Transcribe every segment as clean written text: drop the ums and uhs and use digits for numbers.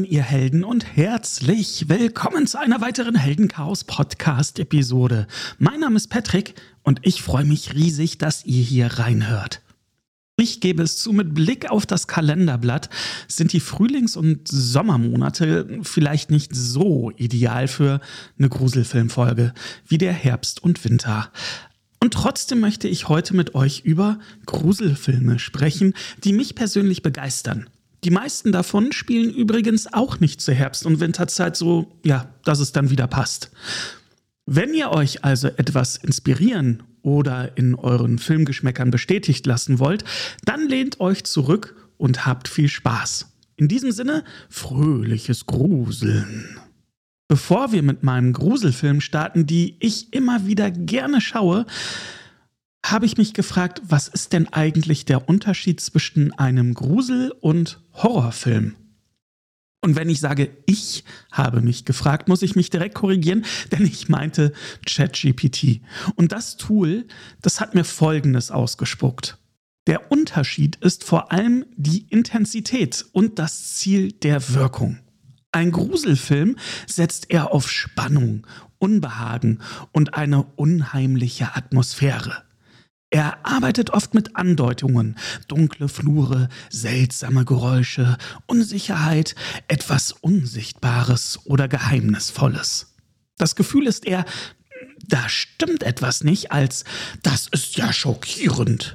moin, ihr Helden, und herzlich willkommen zu einer weiteren Heldenchaos-Podcast-Episode. Mein Name ist Patrick und ich freue mich riesig, dass ihr hier reinhört. Ich gebe es zu, mit Blick auf das Kalenderblatt sind die Frühlings- und Sommermonate vielleicht nicht so ideal für eine Gruselfilmfolge wie der Herbst und Winter. Und trotzdem möchte ich heute mit euch über Gruselfilme sprechen, die mich persönlich begeistern. Die meisten davon spielen übrigens auch nicht zur Herbst- und Winterzeit so, dass es dann wieder passt. Wenn ihr euch also etwas inspirieren oder in euren Filmgeschmäckern bestätigt lassen wollt, dann lehnt euch zurück und habt viel Spaß. In diesem Sinne, fröhliches Gruseln. Bevor wir mit meinem Gruselfilm starten, die ich immer wieder gerne schaue, habe ich mich gefragt, was ist denn eigentlich der Unterschied zwischen einem Grusel- und Horrorfilm? Und wenn ich sage, ich habe mich gefragt, muss ich mich direkt korrigieren, denn ich meinte ChatGPT. Und das Tool, das hat mir Folgendes ausgespuckt. Der Unterschied ist vor allem die Intensität und das Ziel der Wirkung. Ein Gruselfilm setzt eher auf Spannung, Unbehagen und eine unheimliche Atmosphäre. Er arbeitet oft mit Andeutungen, dunkle Flure, seltsame Geräusche, Unsicherheit, etwas Unsichtbares oder Geheimnisvolles. Das Gefühl ist eher, da stimmt etwas nicht, als das ist ja schockierend.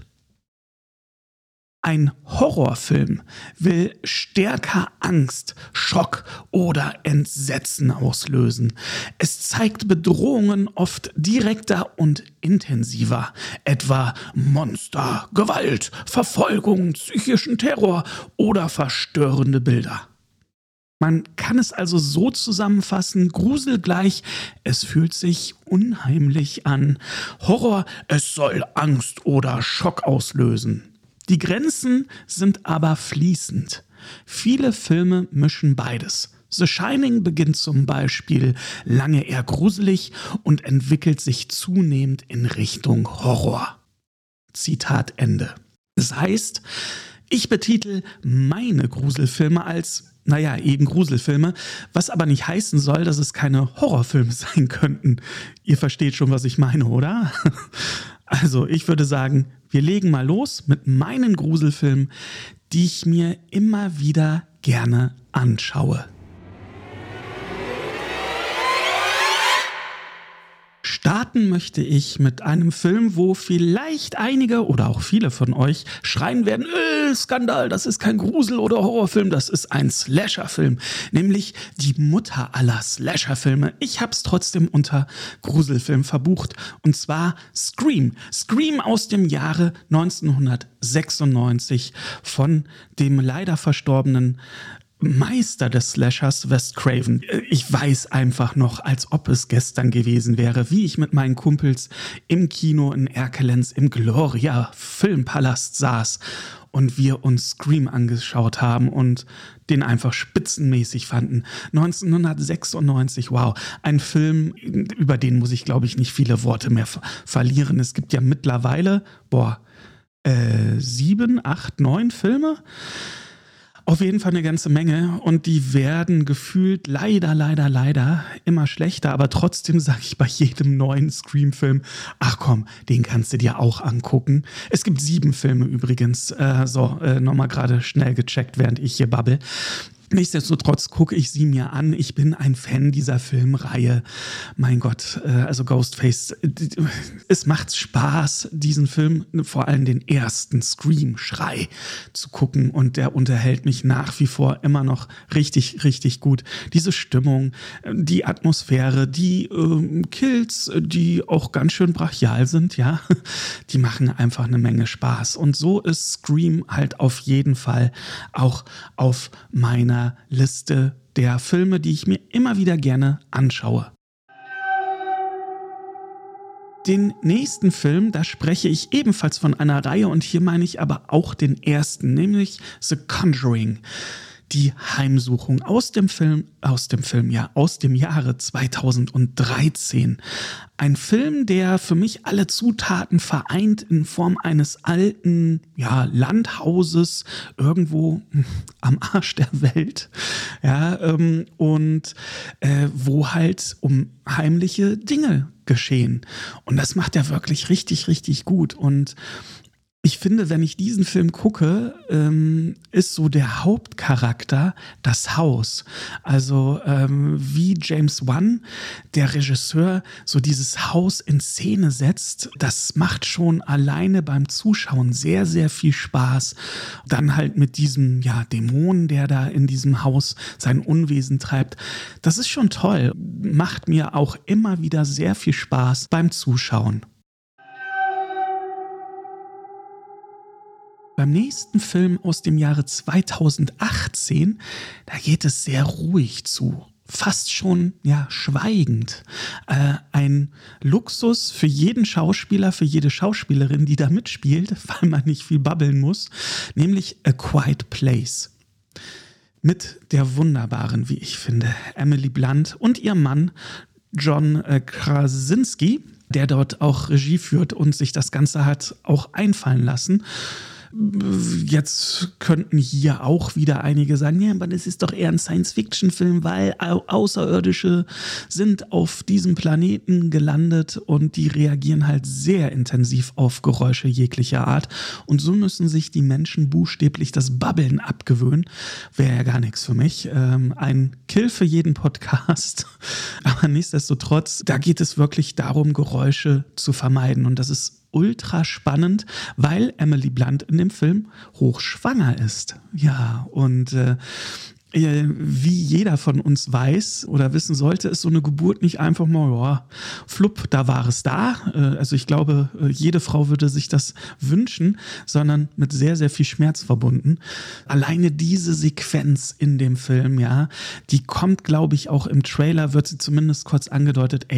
Ein Horrorfilm will stärker Angst, Schock oder Entsetzen auslösen. Es zeigt Bedrohungen oft direkter und intensiver, etwa Monster, Gewalt, Verfolgung, psychischen Terror oder verstörende Bilder. Man kann es also so zusammenfassen: Grusel gleich, es fühlt sich unheimlich an. Horror, es soll Angst oder Schock auslösen. Die Grenzen sind aber fließend. Viele Filme mischen beides. The Shining beginnt zum Beispiel lange eher gruselig und entwickelt sich zunehmend in Richtung Horror. Zitat Ende. Das heißt, ich betitel meine Gruselfilme als, eben Gruselfilme, was aber nicht heißen soll, dass es keine Horrorfilme sein könnten. Ihr versteht schon, was ich meine, oder? Also, ich würde sagen, wir legen mal los mit meinen Gruselfilmen, die ich mir immer wieder gerne anschaue. Starten möchte ich mit einem Film, wo vielleicht einige oder auch viele von euch schreien werden: Skandal, das ist kein Grusel- oder Horrorfilm, das ist ein Slasherfilm, nämlich die Mutter aller Slasherfilme. Ich hab's trotzdem unter Gruselfilm verbucht, und zwar Scream. Scream aus dem Jahre 1996 von dem leider verstorbenen Meister des Slashers, Wes Craven. Ich weiß einfach noch, als ob es gestern gewesen wäre, wie ich mit meinen Kumpels im Kino in Erkelenz im Gloria Filmpalast saß und wir uns Scream angeschaut haben und den einfach spitzenmäßig fanden. 1996, wow, ein Film, über den muss ich, glaube ich, nicht viele Worte mehr verlieren. Es gibt ja mittlerweile, 7, 8, 9 Filme. Auf jeden Fall eine ganze Menge, und die werden gefühlt leider immer schlechter, aber trotzdem sage ich bei jedem neuen Scream-Film, ach komm, den kannst du dir auch angucken. Es gibt 7 Filme übrigens, nochmal gerade schnell gecheckt, während ich hier babbel. Nichtsdestotrotz gucke ich sie mir an. Ich bin ein Fan dieser Filmreihe. Mein Gott, also Ghostface. Es macht Spaß, diesen Film, vor allem den ersten Scream-Schrei, zu gucken. Und der unterhält mich nach wie vor immer noch richtig gut. Diese Stimmung, die Atmosphäre, die Kills, die auch ganz schön brachial sind, ja, die machen einfach eine Menge Spaß. Und so ist Scream halt auf jeden Fall auch auf meiner Liste der Filme, die ich mir immer wieder gerne anschaue. Den nächsten Film, da spreche ich ebenfalls von einer Reihe, und hier meine ich aber auch den ersten, nämlich The Conjuring. Die Heimsuchung aus dem Jahre 2013. Ein Film, der für mich alle Zutaten vereint in Form eines alten, Landhauses irgendwo am Arsch der Welt. Wo halt um heimliche Dinge geschehen. Und das macht er wirklich richtig, richtig gut. Und ich finde, wenn ich diesen Film gucke, ist so der Hauptcharakter das Haus. Also wie James Wan, der Regisseur, so dieses Haus in Szene setzt, das macht schon alleine beim Zuschauen sehr, sehr viel Spaß. Dann halt mit diesem Dämon, der da in diesem Haus sein Unwesen treibt. Das ist schon toll. Macht mir auch immer wieder sehr viel Spaß beim Zuschauen. Beim nächsten Film aus dem Jahre 2018, da geht es sehr ruhig zu. Fast schon, schweigend. Ein Luxus für jeden Schauspieler, für jede Schauspielerin, die da mitspielt, weil man nicht viel babbeln muss, nämlich A Quiet Place. Mit der wunderbaren, wie ich finde, Emily Blunt und ihrem Mann John Krasinski, der dort auch Regie führt und sich das Ganze hat auch einfallen lassen. Jetzt könnten hier auch wieder einige sagen, ja, aber das ist doch eher ein Science-Fiction-Film, weil Außerirdische sind auf diesem Planeten gelandet und die reagieren halt sehr intensiv auf Geräusche jeglicher Art. Und so müssen sich die Menschen buchstäblich das Babbeln abgewöhnen. Wäre ja gar nichts für mich. Ein Kill für jeden Podcast. Aber nichtsdestotrotz, da geht es wirklich darum, Geräusche zu vermeiden. Und das ist ultra spannend, weil Emily Blunt in dem Film hochschwanger ist. Ja, und wie jeder von uns weiß oder wissen sollte, ist so eine Geburt nicht einfach mal, flupp, da war es da. Also ich glaube, jede Frau würde sich das wünschen, sondern mit sehr, sehr viel Schmerz verbunden. Alleine diese Sequenz in dem Film, die kommt, glaube ich, auch im Trailer, wird sie zumindest kurz angedeutet,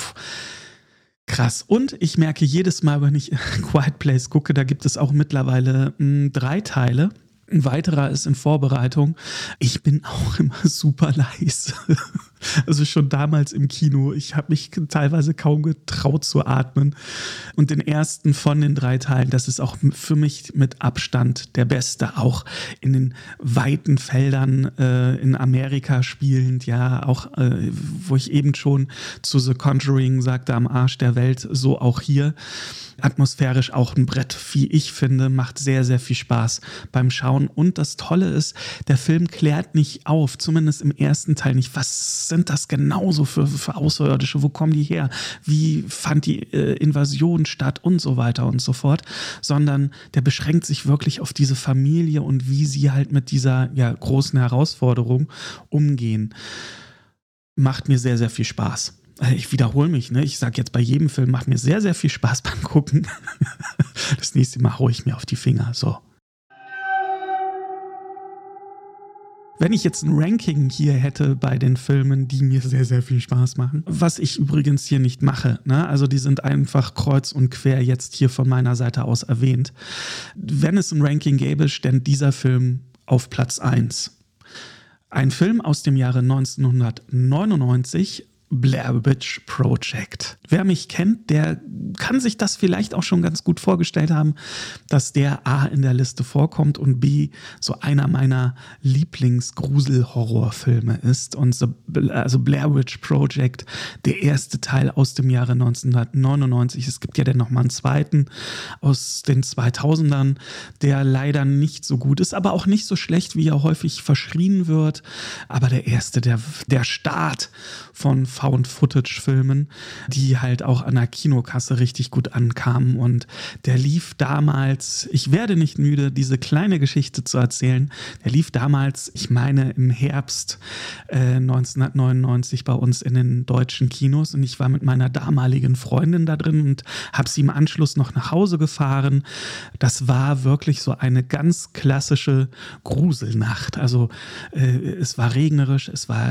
krass. Und ich merke jedes Mal, wenn ich Quiet Place gucke, da gibt es auch mittlerweile 3 Teile. Ein weiterer ist in Vorbereitung. Ich bin auch immer super leise. Also schon damals im Kino. Ich habe mich teilweise kaum getraut zu atmen. Und den ersten von den 3 Teilen, das ist auch für mich mit Abstand der beste. Auch in den weiten Feldern in Amerika spielend. Auch wo ich eben schon zu The Conjuring sagte, am Arsch der Welt, so auch hier. Atmosphärisch auch ein Brett, wie ich finde, macht sehr, sehr viel Spaß beim Schauen. Und das Tolle ist, der Film klärt nicht auf, zumindest im ersten Teil nicht. Was sind das genauso für Außerirdische? Wo kommen die her? Wie fand die Invasion statt? Und so weiter und so fort. Sondern der beschränkt sich wirklich auf diese Familie und wie sie halt mit dieser großen Herausforderung umgehen. Macht mir sehr, sehr viel Spaß. Ich wiederhole mich, ich sage jetzt bei jedem Film, macht mir sehr, sehr viel Spaß beim Gucken. Das nächste Mal haue ich mir auf die Finger, so. Wenn ich jetzt ein Ranking hier hätte bei den Filmen, die mir sehr, sehr viel Spaß machen, was ich übrigens hier nicht mache, also die sind einfach kreuz und quer jetzt hier von meiner Seite aus erwähnt. Wenn es ein Ranking gäbe, stand dieser Film auf Platz 1. Ein Film aus dem Jahre 1999, Blair Witch Project. Wer mich kennt, der kann sich das vielleicht auch schon ganz gut vorgestellt haben, dass der A in der Liste vorkommt und B so einer meiner Lieblings-Grusel-Horrorfilme ist. Und also Blair Witch Project, der erste Teil aus dem Jahre 1999. Es gibt ja dann nochmal einen zweiten aus den 2000ern, der leider nicht so gut ist, aber auch nicht so schlecht, wie er häufig verschrien wird. Aber der erste, der Start von Found-Footage-Filmen, die halt auch an der Kinokasse richtig gut ankamen. Und der lief damals, ich werde nicht müde, diese kleine Geschichte zu erzählen, der lief damals, ich meine im Herbst 1999 bei uns in den deutschen Kinos und ich war mit meiner damaligen Freundin da drin und habe sie im Anschluss noch nach Hause gefahren. Das war wirklich so eine ganz klassische Gruselnacht. Also es war regnerisch, es war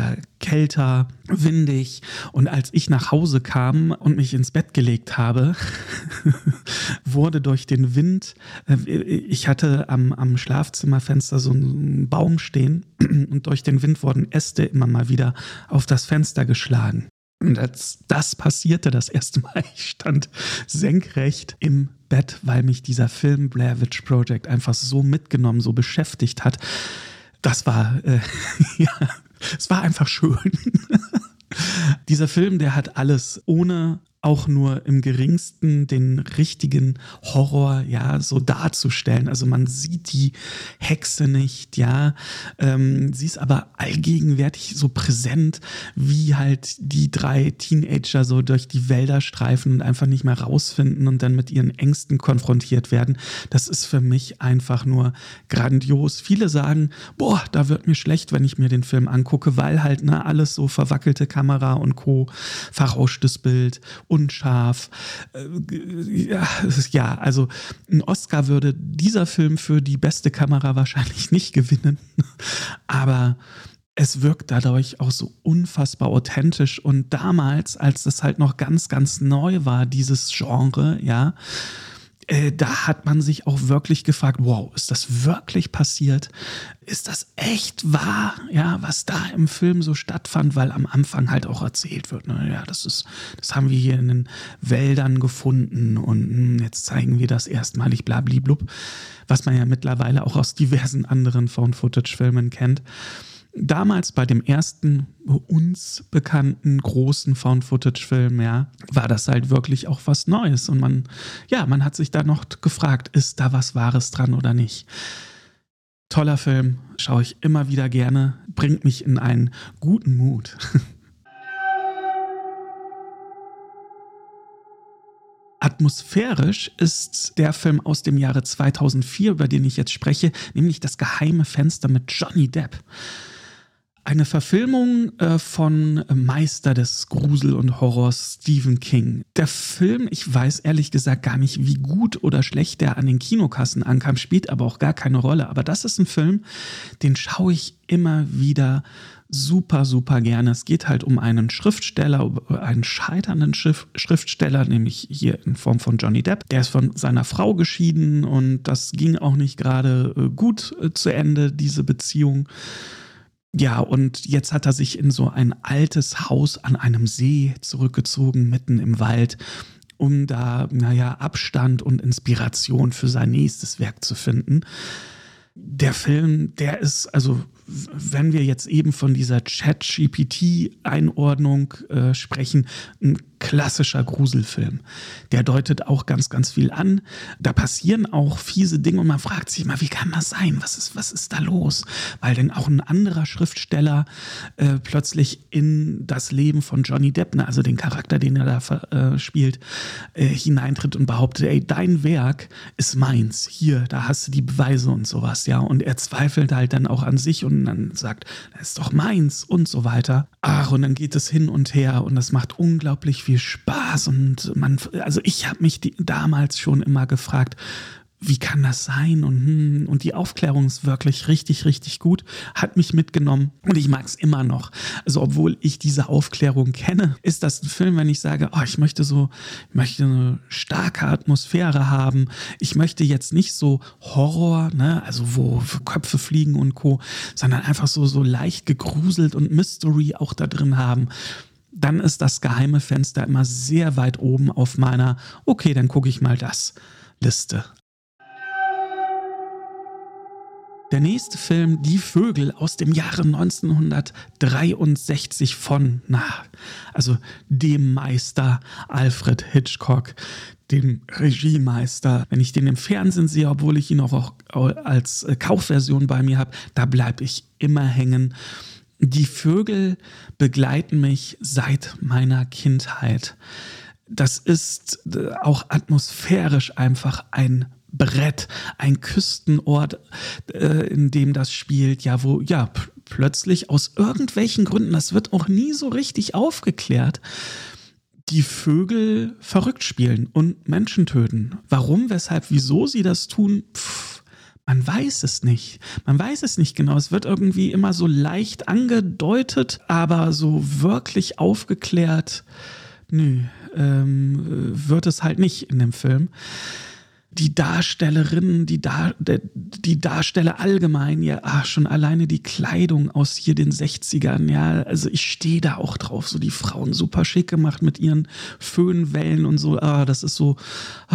kälter, windig. Und als ich nach Hause kam und mich ins Bett gelegt habe, wurde durch den Wind, ich hatte am Schlafzimmerfenster so einen Baum stehen und durch den Wind wurden Äste immer mal wieder auf das Fenster geschlagen. Und als das passierte das erste Mal, ich stand senkrecht im Bett, weil mich dieser Film Blair Witch Project einfach so mitgenommen, so beschäftigt hat. Das war, ja, es war einfach schön. Dieser Film, der hat alles, ohne auch nur im geringsten den richtigen Horror, ja, so darzustellen. Also man sieht die Hexe nicht, ja, sie ist aber allgegenwärtig so präsent, wie halt die 3 Teenager so durch die Wälder streifen und einfach nicht mehr rausfinden und dann mit ihren Ängsten konfrontiert werden. Das ist für mich einfach nur grandios. Viele sagen, boah, da wird mir schlecht, wenn ich mir den Film angucke, weil halt alles so verwackelte Kamera und Co., verrauschtes Bild, unscharf. Ja, also ein Oscar würde dieser Film für die beste Kamera wahrscheinlich nicht gewinnen. Aber es wirkt dadurch auch so unfassbar authentisch. Und damals, als das halt noch ganz, ganz neu war, dieses Genre, ja, da hat man sich auch wirklich gefragt, wow, ist das wirklich passiert? Ist das echt wahr, ja, was da im Film so stattfand? Weil am Anfang halt auch erzählt wird, ja, das haben wir hier in den Wäldern gefunden und jetzt zeigen wir das erstmalig, blablablub, was man ja mittlerweile auch aus diversen anderen Found-Footage-Filmen kennt. Damals bei dem ersten uns bekannten großen Found-Footage-Film, ja, war das halt wirklich auch was Neues. Und man hat sich da noch gefragt, ist da was Wahres dran oder nicht? Toller Film, schaue ich immer wieder gerne, bringt mich in einen guten Mut. Atmosphärisch ist der Film aus dem Jahre 2004, über den ich jetzt spreche, nämlich Das geheime Fenster mit Johnny Depp. Eine Verfilmung von Meister des Grusel und Horrors Stephen King. Der Film, ich weiß ehrlich gesagt gar nicht, wie gut oder schlecht der an den Kinokassen ankam, spielt aber auch gar keine Rolle. Aber das ist ein Film, den schaue ich immer wieder super, super gerne. Es geht halt um einen Schriftsteller, einen scheiternden Schriftsteller, nämlich hier in Form von Johnny Depp. Der ist von seiner Frau geschieden und das ging auch nicht gerade gut zu Ende, diese Beziehung. Ja, und jetzt hat er sich in so ein altes Haus an einem See zurückgezogen, mitten im Wald, um da, Abstand und Inspiration für sein nächstes Werk zu finden. Der Film, der ist, also wenn wir jetzt eben von dieser ChatGPT-Einordnung sprechen, ein klassischer Gruselfilm. Der deutet auch ganz, ganz viel an. Da passieren auch fiese Dinge und man fragt sich mal, wie kann das sein? Was ist da los? Weil denn auch ein anderer Schriftsteller plötzlich in das Leben von Johnny Depp, also den Charakter, den er da spielt, hineintritt und behauptet, ey, dein Werk ist meins. Hier, da hast du die Beweise und sowas, ja. Und er zweifelt halt dann auch an sich und dann sagt, das ist doch meins und so weiter. Ach, und dann geht es hin und her und das macht unglaublich viel Spaß und ich habe mich damals schon immer gefragt, wie kann das sein? Und die Aufklärung ist wirklich richtig, richtig gut, hat mich mitgenommen und ich mag es immer noch. Also obwohl ich diese Aufklärung kenne, ist das ein Film, wenn ich sage, ich möchte eine starke Atmosphäre haben. Ich möchte jetzt nicht so Horror, also wo Köpfe fliegen und Co., sondern einfach so leicht gegruselt und Mystery auch da drin haben. Dann ist das geheime Fenster immer sehr weit oben auf meiner, okay, dann gucke ich mal das Liste. Der nächste Film, Die Vögel aus dem Jahre 1963 von, dem Meister Alfred Hitchcock, dem Regiemeister. Wenn ich den im Fernsehen sehe, obwohl ich ihn auch als Kaufversion bei mir habe, da bleibe ich immer hängen. Die Vögel begleiten mich seit meiner Kindheit. Das ist auch atmosphärisch einfach ein Brett, ein Küstenort, in dem das spielt, wo plötzlich aus irgendwelchen Gründen, das wird auch nie so richtig aufgeklärt, die Vögel verrückt spielen und Menschen töten. Warum, weshalb, wieso sie das tun, Man weiß es nicht. Man weiß es nicht genau. Es wird irgendwie immer so leicht angedeutet, aber so wirklich aufgeklärt, nö, wird es halt nicht in dem Film. Die Darstellerinnen, die Darsteller allgemein, ja, schon alleine die Kleidung aus hier den 60ern, ja, also ich stehe da auch drauf, so die Frauen super schick gemacht mit ihren Föhnwellen und so, das ist so,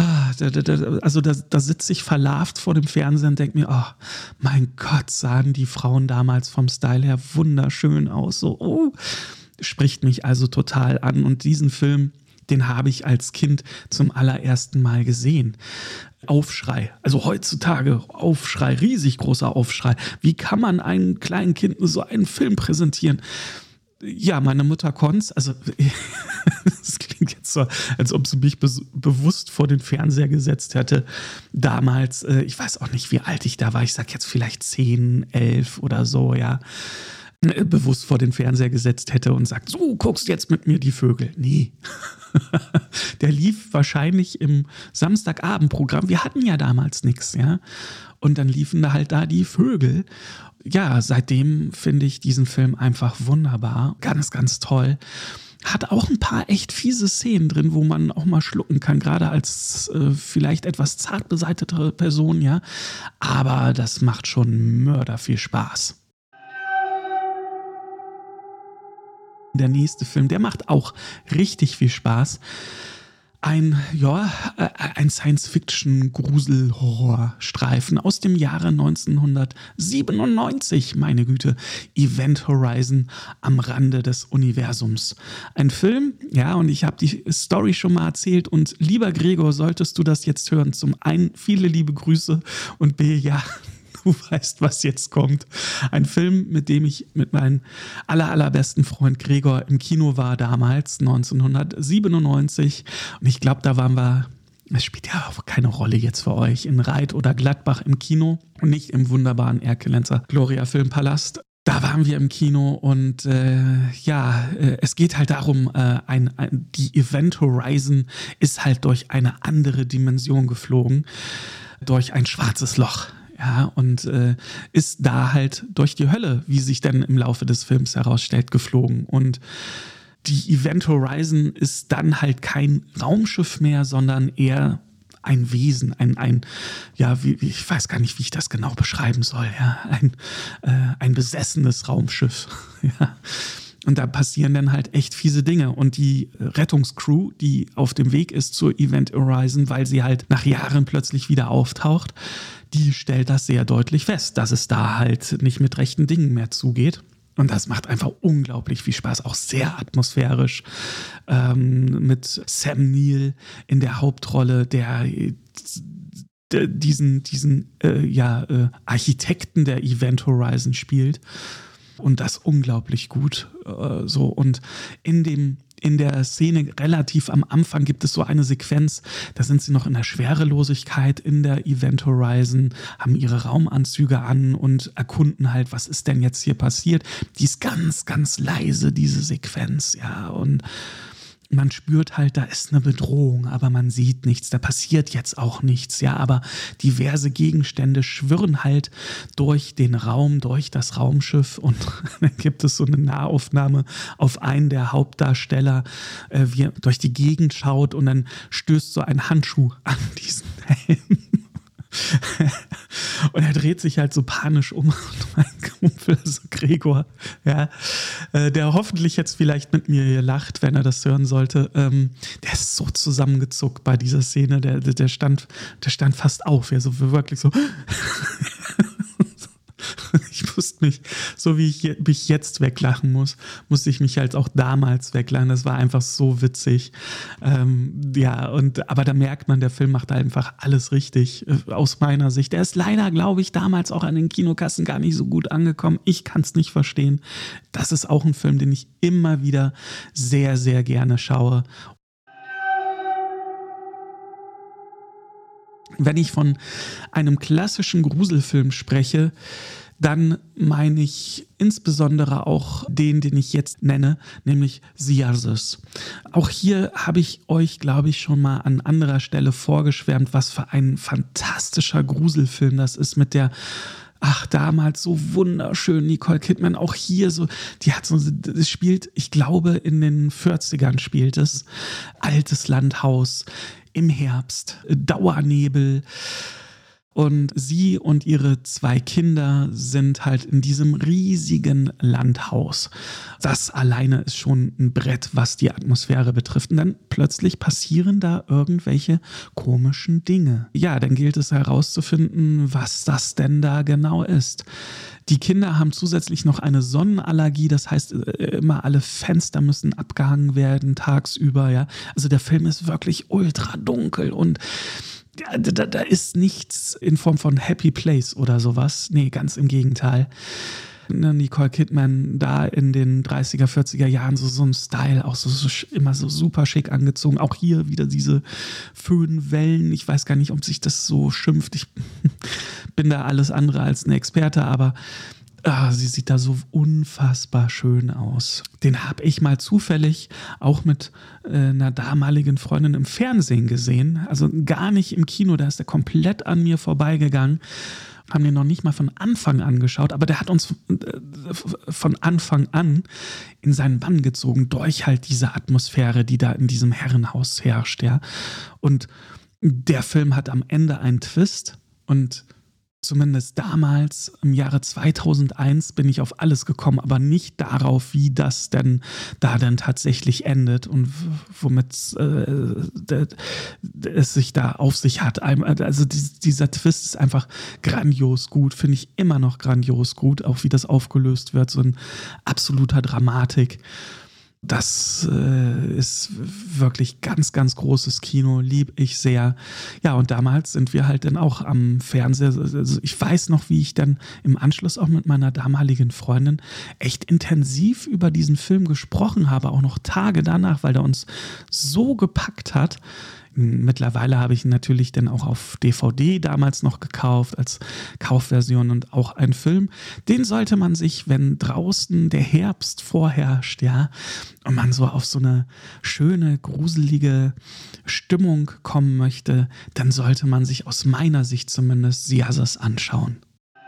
da sitze ich verlarvt vor dem Fernseher und denke mir, mein Gott, sahen die Frauen damals vom Style her wunderschön aus, so, spricht mich also total an und diesen Film, den habe ich als Kind zum allerersten Mal gesehen. Aufschrei, also heutzutage Aufschrei, riesig großer Aufschrei. Wie kann man einem kleinen Kind so einen Film präsentieren? Ja, meine Mutter konnte, also das klingt jetzt so, als ob sie mich bewusst vor den Fernseher gesetzt hätte. Damals, ich weiß auch nicht, wie alt ich da war, ich sag jetzt vielleicht 10, 11 oder so, ja. Bewusst vor den Fernseher gesetzt hätte und sagt, so, guckst jetzt mit mir die Vögel. Nee. Der lief wahrscheinlich im Samstagabendprogramm. Wir hatten ja damals nichts, ja. Und dann liefen da halt die Vögel. Ja, seitdem finde ich diesen Film einfach wunderbar. Ganz, ganz toll. Hat auch ein paar echt fiese Szenen drin, wo man auch mal schlucken kann, gerade als vielleicht etwas zart beseitete Person, ja. Aber das macht schon mörder viel Spaß. Der nächste Film, der macht auch richtig viel Spaß. Ein Science-Fiction-Grusel-Horror-Streifen aus dem Jahre 1997, meine Güte. Event Horizon am Rande des Universums. Ein Film, ja, und ich habe die Story schon mal erzählt und lieber Gregor, solltest du das jetzt hören, zum einen viele liebe Grüße und B, ja, du weißt, was jetzt kommt. Ein Film, mit dem ich mit meinem allerbesten Freund Gregor im Kino war damals, 1997. Und ich glaube, da waren wir, es spielt ja auch keine Rolle jetzt für euch, in Reit oder Gladbach im Kino und nicht im wunderbaren Erkelenzer Gloria Filmpalast. Da waren wir im Kino und es geht halt darum, die Event Horizon ist halt durch eine andere Dimension geflogen, durch ein schwarzes Loch. Ja, und ist da halt durch die Hölle, wie sich dann im Laufe des Films herausstellt, geflogen. Und die Event Horizon ist dann halt kein Raumschiff mehr, sondern eher ein Wesen, ich weiß gar nicht, wie ich das genau beschreiben soll, ja, ein besessenes Raumschiff, ja. Und da passieren dann halt echt fiese Dinge. Und die Rettungscrew, die auf dem Weg ist zur Event Horizon, weil sie halt nach Jahren plötzlich wieder auftaucht, die stellt das sehr deutlich fest, dass es da halt nicht mit rechten Dingen mehr zugeht. Und das macht einfach unglaublich viel Spaß, auch sehr atmosphärisch, mit Sam Neill in der Hauptrolle, der diesen Architekten der Event Horizon spielt. Und das unglaublich gut. Und in der Szene relativ am Anfang gibt es so eine Sequenz, da sind sie noch in der Schwerelosigkeit in der Event Horizon, haben ihre Raumanzüge an und erkunden halt, was ist denn jetzt hier passiert. Die ist ganz, ganz leise, diese Sequenz, ja, und man spürt halt, da ist eine Bedrohung, aber man sieht nichts, da passiert jetzt auch nichts, ja, aber diverse Gegenstände schwirren halt durch den Raum, durch das Raumschiff und dann gibt es so eine Nahaufnahme auf einen der Hauptdarsteller, wie er durch die Gegend schaut und dann stößt so ein Handschuh an diesen Helm. Und er dreht sich halt so panisch um und mein Kumpel, also Gregor, ja, der hoffentlich jetzt vielleicht mit mir hier lacht, wenn er das hören sollte, der ist so zusammengezuckt bei dieser Szene, der stand fast auf, ja, so wirklich so. Ich musste mich, so wie ich mich jetzt weglachen musste ich mich halt auch damals weglachen. Das war einfach so witzig. Aber da merkt man, der Film macht einfach alles richtig, aus meiner Sicht. Der ist leider, glaube ich, damals auch an den Kinokassen gar nicht so gut angekommen. Ich kann es nicht verstehen. Das ist auch ein Film, den ich immer wieder sehr, sehr gerne schaue. Wenn ich von einem klassischen Gruselfilm spreche, dann meine ich insbesondere auch den ich jetzt nenne, nämlich The Others. Auch hier habe ich euch, glaube ich, schon mal an anderer Stelle vorgeschwärmt, was für ein fantastischer Gruselfilm das ist mit der damals so wunderschön Nicole Kidman, auch hier so, das spielt, ich glaube, in den 40ern spielt es, altes Landhaus, im Herbst, Dauernebel. Und sie und ihre 2 Kinder sind halt in diesem riesigen Landhaus. Das alleine ist schon ein Brett, was die Atmosphäre betrifft. Und dann plötzlich passieren da irgendwelche komischen Dinge. Ja, dann gilt es herauszufinden, was das denn da genau ist. Die Kinder haben zusätzlich noch eine Sonnenallergie, das heißt, immer alle Fenster müssen abgehangen werden tagsüber. Ja? Also der Film ist wirklich ultra dunkel und da ist nichts in Form von Happy Place oder sowas. Nee, ganz im Gegenteil. Nicole Kidman da in den 30er, 40er Jahren so ein Style, auch so immer so super schick angezogen. Auch hier wieder diese Föhnwellen. Ich weiß gar nicht, ob sich das so schimpft. Ich bin da alles andere als ein Experte, aber sie sieht da so unfassbar schön aus. Den habe ich mal zufällig auch mit einer damaligen Freundin im Fernsehen gesehen. Also gar nicht im Kino, da ist er komplett an mir vorbeigegangen. Haben den noch nicht mal von Anfang an geschaut, aber der hat uns von Anfang an in seinen Bann gezogen durch halt diese Atmosphäre, die da in diesem Herrenhaus herrscht. Ja. Und der Film hat am Ende einen Twist und zumindest damals, im Jahre 2001, bin ich auf alles gekommen, aber nicht darauf, wie das denn da dann tatsächlich endet und womit es sich da auf sich hat. Also dieser Twist ist einfach grandios gut, finde ich immer noch grandios gut, auch wie das aufgelöst wird, so ein absoluter Dramatik. Das ist wirklich ganz, ganz großes Kino, liebe ich sehr. Ja, und damals sind wir halt dann auch am Fernseher, also ich weiß noch, wie ich dann im Anschluss auch mit meiner damaligen Freundin echt intensiv über diesen Film gesprochen habe, auch noch Tage danach, weil der uns so gepackt hat. Mittlerweile habe ich ihn natürlich dann auch auf DVD damals noch gekauft, als Kaufversion und auch ein Film. Den sollte man sich, wenn draußen der Herbst vorherrscht, ja, und man so auf so eine schöne, gruselige Stimmung kommen möchte, dann sollte man sich aus meiner Sicht zumindest The Others anschauen.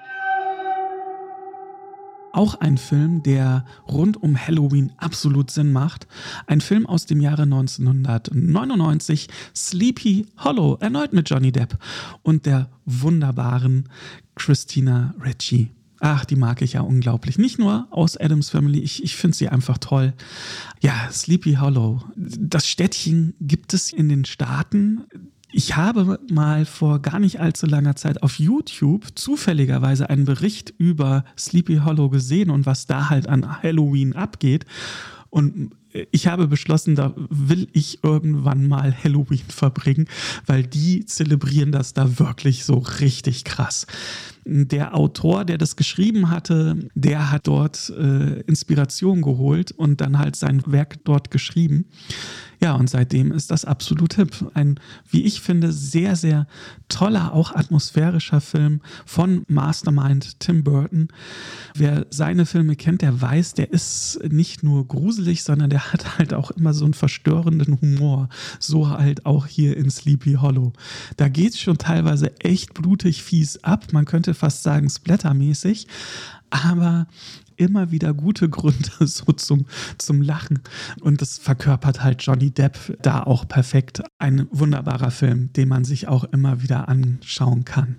Auch ein Film, der rund um Halloween absolut Sinn macht. Ein Film aus dem Jahre 1999, Sleepy Hollow, erneut mit Johnny Depp und der wunderbaren Christina Ricci. Ach, die mag ich ja unglaublich. Nicht nur aus Addams Family, ich finde sie einfach toll. Ja, Sleepy Hollow. Das Städtchen gibt es in den Staaten. Ich habe mal vor gar nicht allzu langer Zeit auf YouTube zufälligerweise einen Bericht über Sleepy Hollow gesehen und was da halt an Halloween abgeht. Und ich habe beschlossen, da will ich irgendwann mal Halloween verbringen, weil die zelebrieren das da wirklich so richtig krass. Der Autor, der das geschrieben hatte, der hat dort Inspiration geholt und dann halt sein Werk dort geschrieben. Ja, und seitdem ist das absolut hip. Ein, wie ich finde, sehr, sehr toller, auch atmosphärischer Film von Mastermind Tim Burton. Wer seine Filme kennt, der weiß, der ist nicht nur gruselig, sondern der hat halt auch immer so einen verstörenden Humor. So halt auch hier in Sleepy Hollow. Da geht es schon teilweise echt blutig fies ab. Man könnte fast sagen splattermäßig, aber immer wieder gute Gründe so zum Lachen. Und das verkörpert halt Johnny Depp da auch perfekt. Ein wunderbarer Film, den man sich auch immer wieder anschauen kann.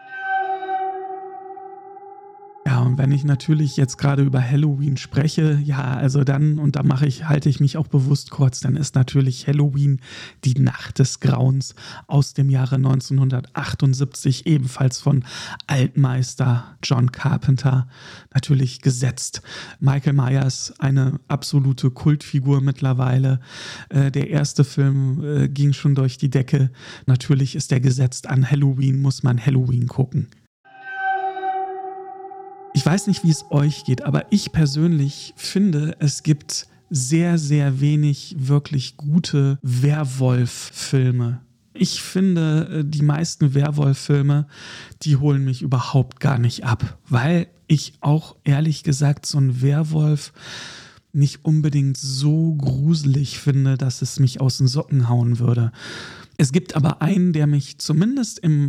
Ja, und wenn ich natürlich jetzt gerade über Halloween spreche, ja, also dann, und da halte ich mich auch bewusst kurz, dann ist natürlich Halloween die Nacht des Grauens aus dem Jahre 1978, ebenfalls von Altmeister John Carpenter, natürlich gesetzt. Michael Myers, eine absolute Kultfigur mittlerweile. Der erste Film ging schon durch die Decke. Natürlich ist der gesetzt. An Halloween muss man Halloween gucken. Ich weiß nicht, wie es euch geht, aber ich persönlich finde, es gibt sehr, sehr wenig wirklich gute Werwolf-Filme Ich finde, die meisten Werwolf-Filme, die holen mich überhaupt gar nicht ab, weil ich auch ehrlich gesagt so einen Werwolf nicht unbedingt so gruselig finde, dass es mich aus den Socken hauen würde. Es gibt aber einen, der mich zumindest im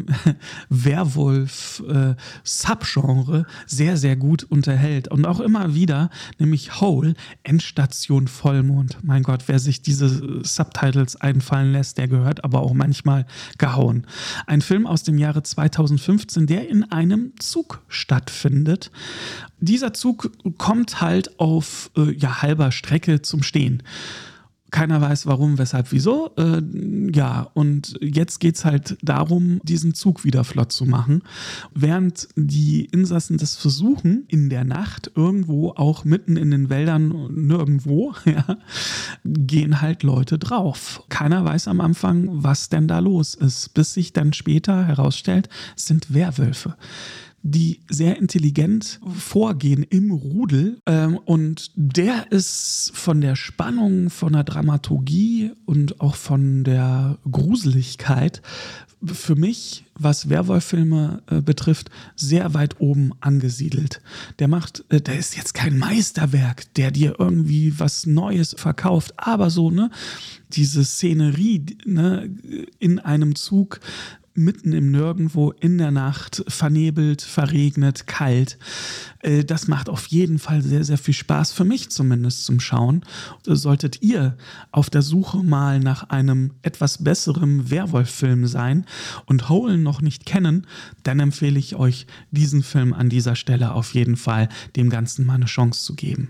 Werwolf-Subgenre sehr, sehr gut unterhält. Und auch immer wieder, nämlich Hole, Endstation Vollmond. Mein Gott, wer sich diese Subtitles einfallen lässt, der gehört aber auch manchmal gehauen. Ein Film aus dem Jahre 2015, der in einem Zug stattfindet. Dieser Zug kommt halt auf halber Strecke zum Stehen. Keiner weiß warum, weshalb, wieso. Und jetzt geht es halt darum, diesen Zug wieder flott zu machen. Während die Insassen das versuchen, in der Nacht irgendwo, auch mitten in den Wäldern, nirgendwo, gehen halt Leute drauf. Keiner weiß am Anfang, was denn da los ist, bis sich dann später herausstellt, es sind Werwölfe, die sehr intelligent vorgehen im Rudel. Und der ist von der Spannung, von der Dramaturgie und auch von der Gruseligkeit für mich, was Werwolf-Filme betrifft, sehr weit oben angesiedelt. Der ist jetzt kein Meisterwerk, der dir irgendwie was Neues verkauft, aber so, diese Szenerie, in einem Zug, mitten im Nirgendwo, in der Nacht, vernebelt, verregnet, kalt. Das macht auf jeden Fall sehr, sehr viel Spaß, für mich zumindest zum Schauen. Solltet ihr auf der Suche mal nach einem etwas besseren Werwolf-Film sein und Hole noch nicht kennen, dann empfehle ich euch, diesen Film an dieser Stelle auf jeden Fall dem Ganzen mal eine Chance zu geben.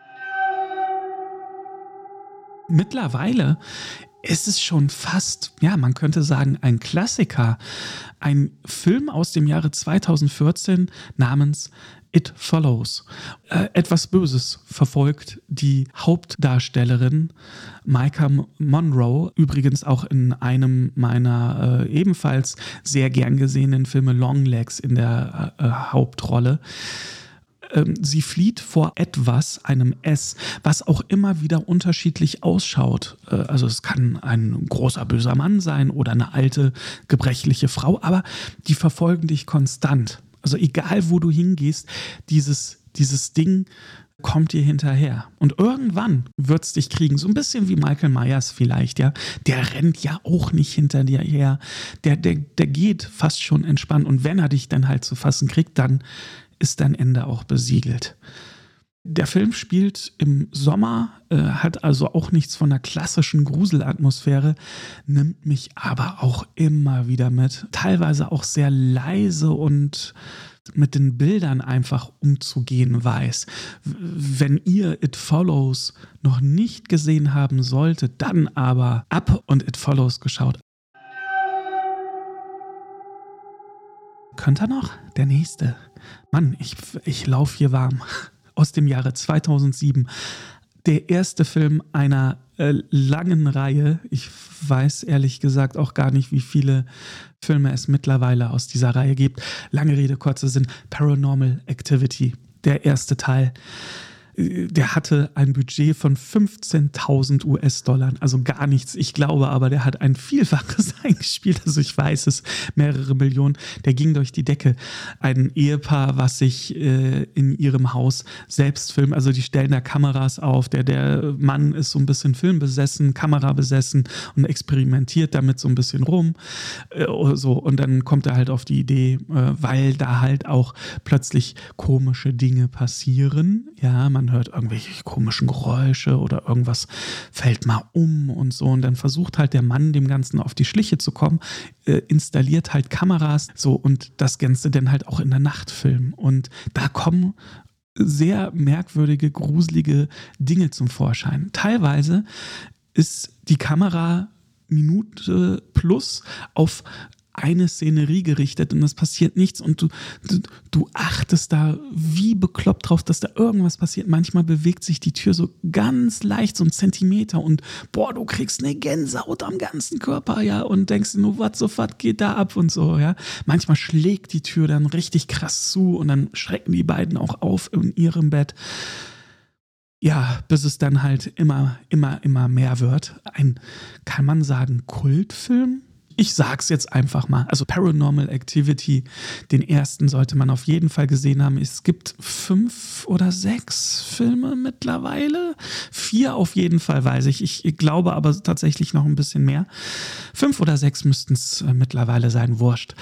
Mittlerweile ist es schon fast, man könnte sagen, ein Klassiker. Ein Film aus dem Jahre 2014 namens It Follows. Etwas Böses verfolgt die Hauptdarstellerin Maika Monroe, übrigens auch in einem meiner ebenfalls sehr gern gesehenen Filme Longlegs in der Hauptrolle. Sie flieht vor etwas, einem S, was auch immer wieder unterschiedlich ausschaut. Also es kann ein großer, böser Mann sein oder eine alte, gebrechliche Frau, aber die verfolgen dich konstant. Also egal, wo du hingehst, dieses Ding kommt dir hinterher. Und irgendwann wird es dich kriegen. So ein bisschen wie Michael Myers vielleicht, ja. Der rennt ja auch nicht hinter dir her. Der geht fast schon entspannt. Und wenn er dich dann halt zu fassen kriegt, dann ist dein Ende auch besiegelt. Der Film spielt im Sommer, hat also auch nichts von der klassischen Gruselatmosphäre, nimmt mich aber auch immer wieder mit. Teilweise auch sehr leise und mit den Bildern einfach umzugehen weiß. Wenn ihr It Follows noch nicht gesehen haben solltet, dann aber ab und It Follows geschaut. Könnt ihr noch? Der nächste. Mann, ich laufe hier warm. Aus dem Jahre 2007. Der erste Film einer langen Reihe. Ich weiß ehrlich gesagt auch gar nicht, wie viele Filme es mittlerweile aus dieser Reihe gibt. Lange Rede, kurzer Sinn. Paranormal Activity. Der erste Teil. Der hatte ein Budget von 15.000 US-Dollar, also gar nichts. Ich glaube aber, der hat ein Vielfaches eingespielt, also ich weiß es, mehrere Millionen. Der ging durch die Decke. Ein Ehepaar, was sich in ihrem Haus selbst filmt, also die stellen da Kameras auf. Der Mann ist so ein bisschen filmbesessen, kamerabesessen und experimentiert damit so ein bisschen rum. Und dann kommt er halt auf die Idee, weil da halt auch plötzlich komische Dinge passieren. Ja, man hört irgendwelche komischen Geräusche oder irgendwas fällt mal um und so. Und dann versucht halt der Mann, dem Ganzen auf die Schliche zu kommen, installiert halt Kameras so und das Ganze dann halt auch in der Nacht filmen. Und da kommen sehr merkwürdige, gruselige Dinge zum Vorschein. Teilweise ist die Kamera Minute plus auf eine Szenerie gerichtet und es passiert nichts und du achtest da wie bekloppt drauf, dass da irgendwas passiert. Manchmal bewegt sich die Tür so ganz leicht, so einen Zentimeter und du kriegst eine Gänsehaut am ganzen Körper, ja, und denkst nur, what the fuck geht da ab und so, ja. Manchmal schlägt die Tür dann richtig krass zu und dann schrecken die beiden auch auf in ihrem Bett. Ja, bis es dann halt immer mehr wird. Ein, kann man sagen, Kultfilm? Ich sag's jetzt einfach mal. Also Paranormal Activity, den ersten sollte man auf jeden Fall gesehen haben. Es gibt 5 oder 6 Filme mittlerweile. 4 auf jeden Fall, weiß ich. Ich glaube aber tatsächlich noch ein bisschen mehr. 5 oder 6 müssten es mittlerweile sein. Wurscht.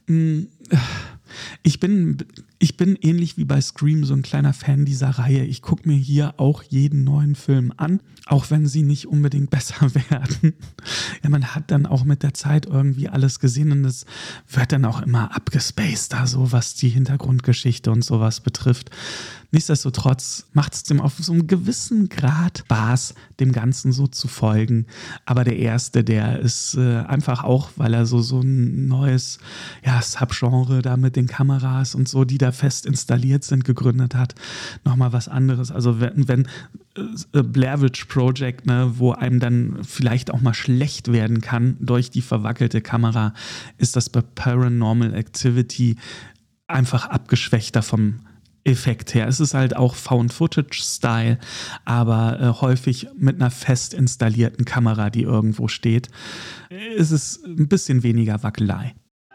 Ich bin ähnlich wie bei Scream so ein kleiner Fan dieser Reihe. Ich gucke mir hier auch jeden neuen Film an, auch wenn sie nicht unbedingt besser werden. Ja, man hat dann auch mit der Zeit irgendwie alles gesehen und es wird dann auch immer abgespaced, da so was die Hintergrundgeschichte und sowas betrifft. Nichtsdestotrotz macht es dem auf so einem gewissen Grad Spaß, dem Ganzen so zu folgen. Aber der erste, der ist einfach auch, weil er so ein neues Subgenre da mit den Kameras und so, die da fest installiert sind, gegründet hat, nochmal was anderes. Also wenn Blair Witch Project, ne, wo einem dann vielleicht auch mal schlecht werden kann durch die verwackelte Kamera, ist das bei Paranormal Activity einfach abgeschwächter vom Effekt her. Es ist halt auch Found-Footage-Style, aber häufig mit einer fest installierten Kamera, die irgendwo steht. Es ist ein bisschen weniger Wackelei.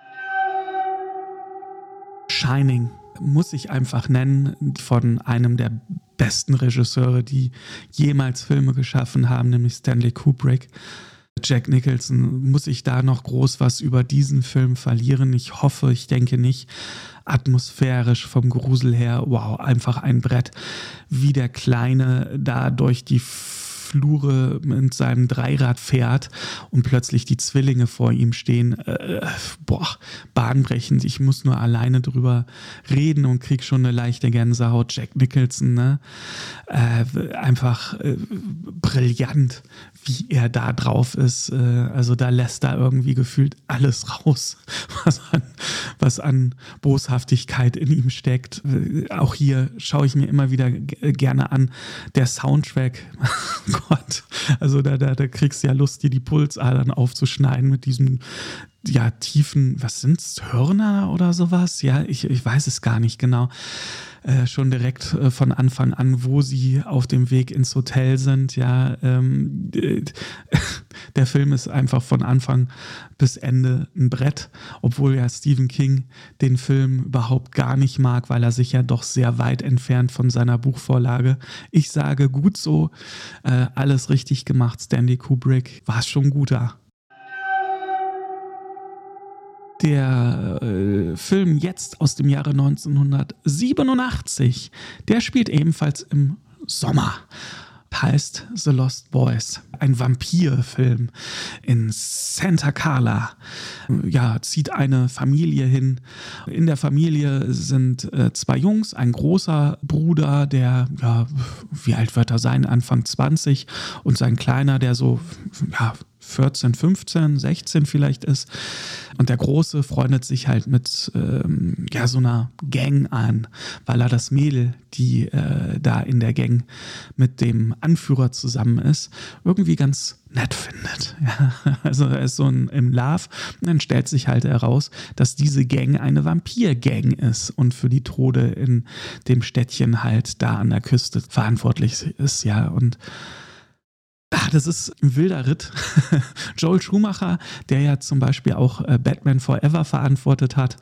Shining muss ich einfach nennen, von einem der besten Regisseure, die jemals Filme geschaffen haben, nämlich Stanley Kubrick. Jack Nicholson, muss ich da noch groß was über diesen Film verlieren? Ich hoffe, ich denke nicht. Atmosphärisch vom Grusel her, wow, einfach ein Brett. Wie der Kleine da durch die Flure mit seinem Dreirad fährt und plötzlich die Zwillinge vor ihm stehen. Bahnbrechend. Ich muss nur alleine drüber reden und krieg schon eine leichte Gänsehaut. Jack Nicholson, ne? Einfach brillant, wie er da drauf ist. Also da lässt er irgendwie gefühlt alles raus, was an Boshaftigkeit in ihm steckt. Auch hier schaue ich mir immer wieder gerne an. Der Soundtrack, Gott, also da kriegst du ja Lust, dir die Pulsadern aufzuschneiden mit diesem tiefen, was sind's, Hörner oder sowas? Ja, ich weiß es gar nicht genau. Schon direkt von Anfang an, wo sie auf dem Weg ins Hotel sind. Ja, der Film ist einfach von Anfang bis Ende ein Brett, obwohl ja Stephen King den Film überhaupt gar nicht mag, weil er sich ja doch sehr weit entfernt von seiner Buchvorlage. Ich sage, gut so, alles richtig gemacht, Stanley Kubrick, war es schon guter. Der Film jetzt aus dem Jahre 1987, der spielt ebenfalls im Sommer. Heißt The Lost Boys. Ein Vampirfilm in Santa Carla. Ja, zieht eine Familie hin. In der Familie sind 2 Jungs, ein großer Bruder, der, wie alt wird er sein? Anfang 20. Und sein kleiner, der so, 14, 15, 16 vielleicht ist. Und der Große freundet sich halt mit so einer Gang an, weil er das Mädel, die da in der Gang mit dem Anführer zusammen ist, irgendwie ganz nett findet. Ja, also er ist so im Love und dann stellt sich halt heraus, dass diese Gang eine Vampir-Gang ist und für die Tode in dem Städtchen halt da an der Küste verantwortlich ist, ja, und das ist ein wilder Ritt. Joel Schumacher, der ja zum Beispiel auch Batman Forever verantwortet hat,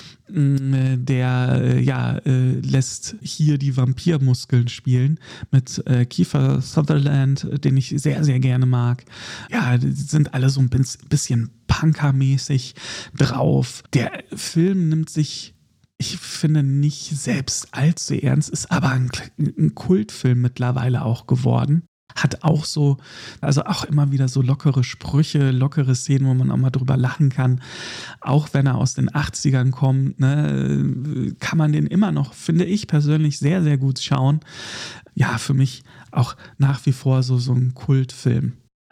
der lässt hier die Vampirmuskeln spielen mit Kiefer Sutherland, den ich sehr, sehr gerne mag. Ja, die sind alle so ein bisschen punkermäßig drauf. Der Film nimmt sich, ich finde, nicht selbst allzu ernst, ist aber ein Kultfilm mittlerweile auch geworden. Hat auch so, also auch immer wieder so lockere Sprüche, lockere Szenen, wo man auch mal drüber lachen kann. Auch wenn er aus den 80ern kommt, ne, kann man den immer noch, finde ich persönlich, sehr, sehr gut schauen. Ja, für mich auch nach wie vor so ein Kultfilm.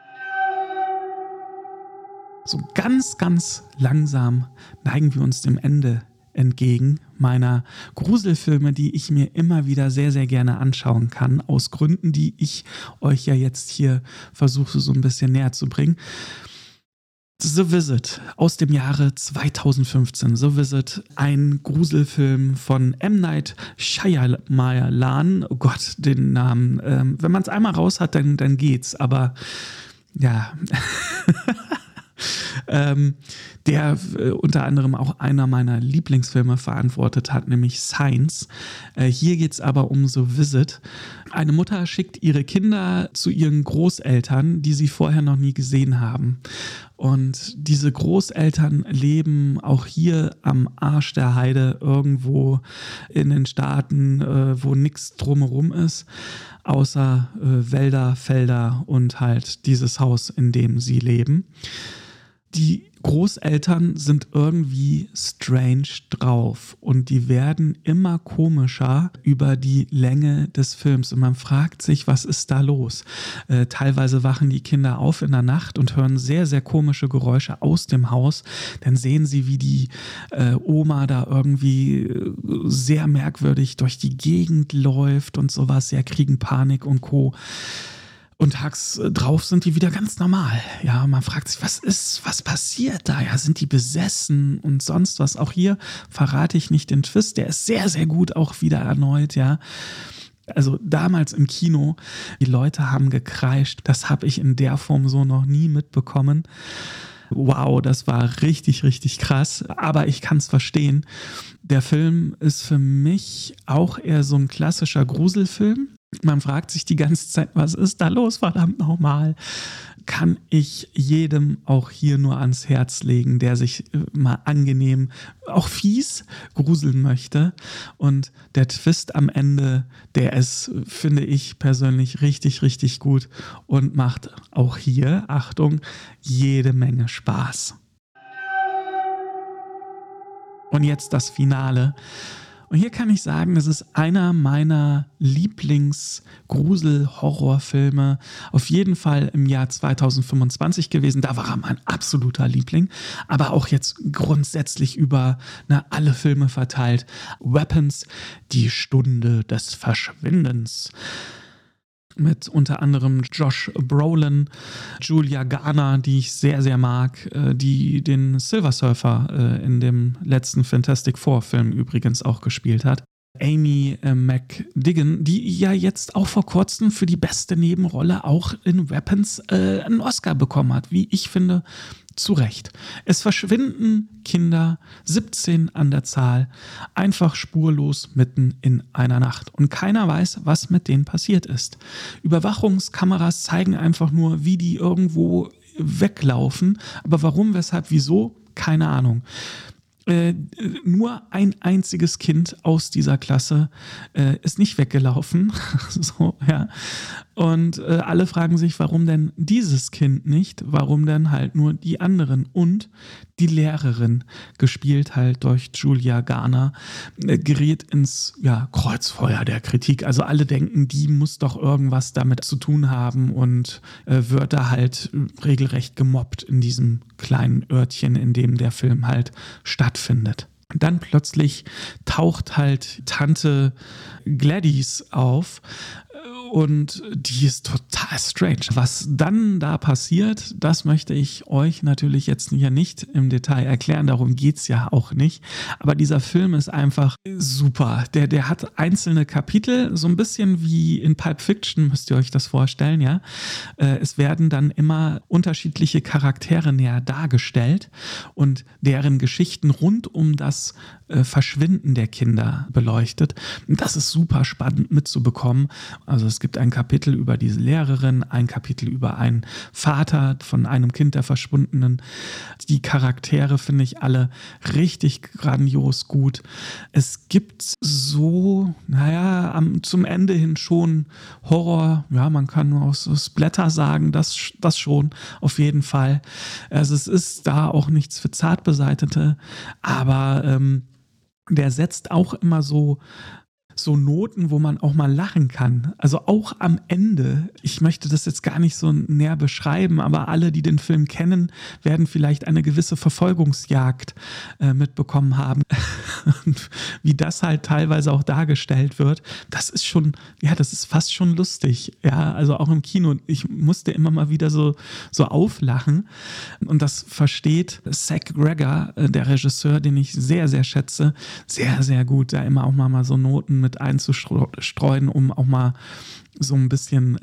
So ganz, ganz langsam neigen wir uns dem Ende entgegen meiner Gruselfilme, die ich mir immer wieder sehr, sehr gerne anschauen kann, aus Gründen, die ich euch ja jetzt hier versuche so ein bisschen näher zu bringen. The Visit aus dem Jahre 2015. The Visit, ein Gruselfilm von M. Night Shyamalan. Oh Gott, den Namen. Wenn man es einmal raus hat, dann geht's. Aber ja... der unter anderem auch einer meiner Lieblingsfilme verantwortet hat, nämlich Signs. Hier geht es aber um The Visit. Eine Mutter schickt ihre Kinder zu ihren Großeltern, die sie vorher noch nie gesehen haben. Und diese Großeltern leben auch hier am Arsch der Heide irgendwo in den Staaten, wo nichts drumherum ist, außer Wälder, Felder und halt dieses Haus, in dem sie leben. Die Großeltern sind irgendwie strange drauf und die werden immer komischer über die Länge des Films und man fragt sich, was ist da los? Teilweise wachen die Kinder auf in der Nacht und hören sehr, sehr komische Geräusche aus dem Haus. Dann sehen sie, wie die Oma da irgendwie sehr merkwürdig durch die Gegend läuft und sowas. Ja, kriegen Panik und Co. Und tags drauf sind die wieder ganz normal. Ja, man fragt sich, was passiert da? Ja, sind die besessen und sonst was? Auch hier verrate ich nicht den Twist. Der ist sehr, sehr gut auch wieder erneut, ja. Also damals im Kino, die Leute haben gekreischt. Das habe ich in der Form so noch nie mitbekommen. Wow, das war richtig, richtig krass. Aber ich kann es verstehen. Der Film ist für mich auch eher so ein klassischer Gruselfilm. Man fragt sich die ganze Zeit, was ist da los, verdammt nochmal. Kann ich jedem auch hier nur ans Herz legen, der sich mal angenehm, auch fies gruseln möchte. Und der Twist am Ende, der ist, finde ich persönlich, richtig, richtig gut und macht auch hier, Achtung, jede Menge Spaß. Und jetzt das Finale. Und hier kann ich sagen, das ist einer meiner Lieblings-Grusel-Horrorfilme. Auf jeden Fall im Jahr 2025 gewesen. Da war er mein absoluter Liebling. Aber auch jetzt grundsätzlich über alle Filme verteilt. Weapons, die Stunde des Verschwindens. Mit unter anderem Josh Brolin, Julia Garner, die ich sehr, sehr mag, die den Silver Surfer in dem letzten Fantastic Four-Film übrigens auch gespielt hat. Amy McDigan, die ja jetzt auch vor kurzem für die beste Nebenrolle auch in Weapons einen Oscar bekommen hat, wie ich finde, zu Recht. Es verschwinden Kinder, 17 an der Zahl, einfach spurlos mitten in einer Nacht. Und keiner weiß, was mit denen passiert ist. Überwachungskameras zeigen einfach nur, wie die irgendwo weglaufen. Aber warum, weshalb, wieso? Keine Ahnung. Nur ein einziges Kind aus dieser Klasse ist nicht weggelaufen. So, ja. Und alle fragen sich, warum denn dieses Kind nicht? Warum denn halt nur die anderen? Und die Lehrerin, gespielt halt durch Julia Garner, gerät ins Kreuzfeuer der Kritik. Also alle denken, die muss doch irgendwas damit zu tun haben und wird da halt regelrecht gemobbt in diesem kleinen Örtchen, in dem der Film halt stattfindet. Dann plötzlich taucht halt Tante Gladys auf und die ist total strange. Was dann da passiert, das möchte ich euch natürlich jetzt hier nicht im Detail erklären, darum geht es ja auch nicht. Aber dieser Film ist einfach super. Der hat einzelne Kapitel, so ein bisschen wie in Pulp Fiction, müsst ihr euch das vorstellen, ja. Es werden dann immer unterschiedliche Charaktere näher dargestellt und deren Geschichten rund um das Verschwinden der Kinder beleuchtet. Und das ist super spannend mitzubekommen. Also es gibt ein Kapitel über diese Lehrerin, ein Kapitel über einen Vater von einem Kind der Verschwundenen. Die Charaktere finde ich alle richtig grandios gut. Es gibt so, zum Ende hin schon Horror. Ja, man kann nur aus Splatter sagen, das schon auf jeden Fall. Also es ist da auch nichts für Zartbeseitete, aber der setzt auch immer so Noten, wo man auch mal lachen kann. Also auch am Ende, ich möchte das jetzt gar nicht so näher beschreiben, aber alle, die den Film kennen, werden vielleicht eine gewisse Verfolgungsjagd mitbekommen haben. Und wie das halt teilweise auch dargestellt wird, das ist schon, das ist fast schon lustig. Ja, also auch im Kino. Ich musste immer mal wieder so auflachen. Und das versteht Zach Gregor, der Regisseur, den ich sehr, sehr schätze, sehr, sehr gut, da immer auch mal so Noten mit einzustreuen, um auch mal so ein bisschen,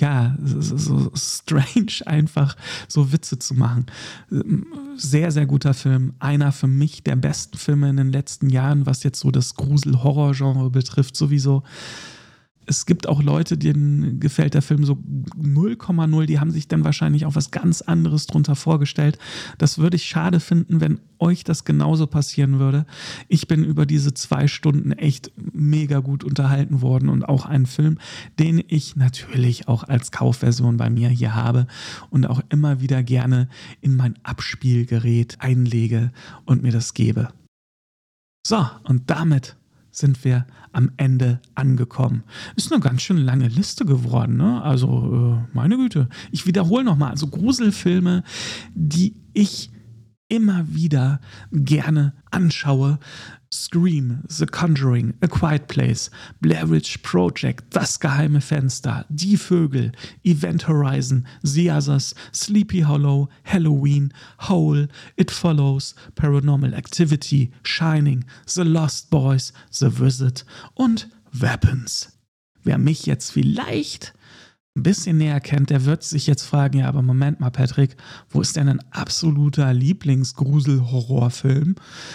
so strange einfach so Witze zu machen. Sehr, sehr guter Film. Einer für mich der besten Filme in den letzten Jahren, was jetzt so das Grusel-Horror-Genre betrifft, sowieso. Es gibt auch Leute, denen gefällt der Film so 0,0, die haben sich dann wahrscheinlich auch was ganz anderes drunter vorgestellt. Das würde ich schade finden, wenn euch das genauso passieren würde. Ich bin über diese 2 Stunden echt mega gut unterhalten worden und auch einen Film, den ich natürlich auch als Kaufversion bei mir hier habe und auch immer wieder gerne in mein Abspielgerät einlege und mir das gebe. So, und damit sind wir am Ende angekommen. Ist eine ganz schön lange Liste geworden, ne? Also, meine Güte. Ich wiederhole nochmal, also Gruselfilme, die ich immer wieder gerne anschaue. Scream, The Conjuring, A Quiet Place, Blair Witch Project, Das geheime Fenster, Die Vögel, Event Horizon, The Others, Sleepy Hollow, Halloween, Howl, It Follows, Paranormal Activity, Shining, The Lost Boys, The Visit und Weapons. Wer mich jetzt vielleicht ein bisschen näher kennt, der wird sich jetzt fragen, ja, aber Moment mal, Patrick, wo ist denn ein absoluter Lieblingsgrusel-Horrorfilm?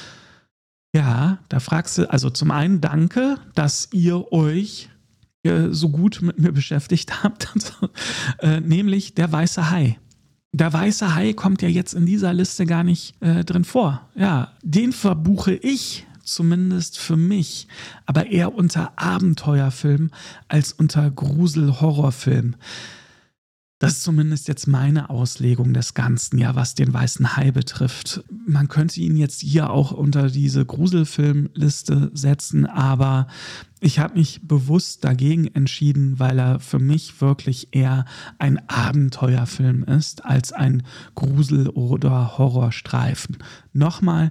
Ja, da fragst du, also zum einen danke, dass ihr euch so gut mit mir beschäftigt habt, nämlich der weiße Hai. Der weiße Hai kommt ja jetzt in dieser Liste gar nicht drin vor. Ja, den verbuche ich zumindest für mich, aber eher unter Abenteuerfilm als unter Grusel-Horrorfilm. Das ist zumindest jetzt meine Auslegung des Ganzen, ja, was den weißen Hai betrifft. Man könnte ihn jetzt hier auch unter diese Gruselfilmliste setzen, aber ich habe mich bewusst dagegen entschieden, weil er für mich wirklich eher ein Abenteuerfilm ist als ein Grusel- oder Horrorstreifen. Nochmal,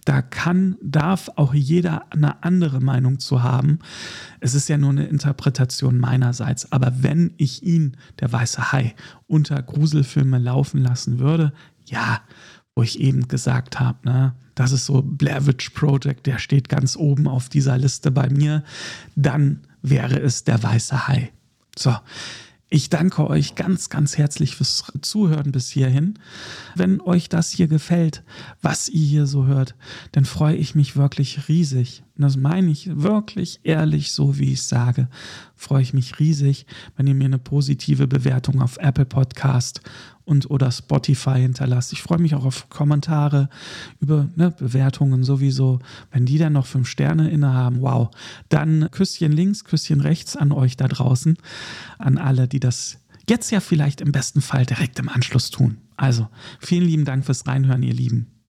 darf auch jeder eine andere Meinung zu haben. Es ist ja nur eine Interpretation meinerseits. Aber wenn ich ihn, der weiße Hai, unter Gruselfilme laufen lassen würde, ja, wo ich eben gesagt habe, ne, das ist so Blair Witch Project, der steht ganz oben auf dieser Liste bei mir, dann wäre es der weiße Hai. So, ich danke euch ganz, ganz herzlich fürs Zuhören bis hierhin. Wenn euch das hier gefällt, was ihr hier so hört, dann freue ich mich wirklich riesig. Und das meine ich wirklich ehrlich, so wie ich sage, freue ich mich riesig, wenn ihr mir eine positive Bewertung auf Apple Podcast und oder Spotify hinterlasst. Ich freue mich auch auf Kommentare über Bewertungen sowieso. Wenn die dann noch 5 Sterne innehaben, wow. Dann Küsschen links, Küsschen rechts an euch da draußen, an alle, die das jetzt ja vielleicht im besten Fall direkt im Anschluss tun. Also, vielen lieben Dank fürs Reinhören, ihr Lieben.